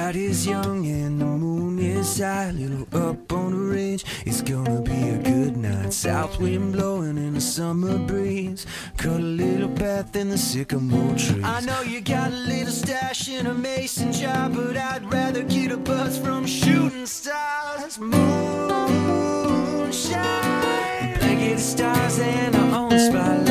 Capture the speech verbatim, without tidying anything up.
night is young and the moon is high, little up on the range. It's gonna be a good night. South wind blowing in a summer breeze. Cut a little path in the sycamore trees. I know you got a little stash in a mason jar, but I'd rather get a buzz from shooting stars. Moonshine, blanket of stars and our own spotlight.